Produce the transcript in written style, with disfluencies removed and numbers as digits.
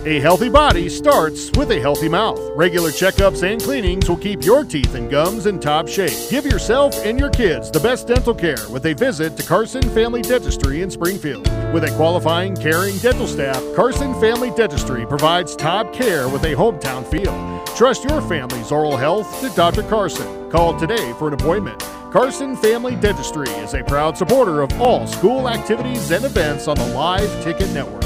A healthy body starts with a healthy mouth. Regular checkups and cleanings will keep your teeth and gums in top shape. Give yourself and your kids the best dental care with a visit to Carson Family Dentistry in Springfield. With a qualifying, caring dental staff, Carson Family Dentistry provides top care with a hometown feel. Trust your family's oral health to Dr. Carson. Call today for an appointment. Carson Family Dentistry is a proud supporter of all school activities and events on the Live Ticket Network.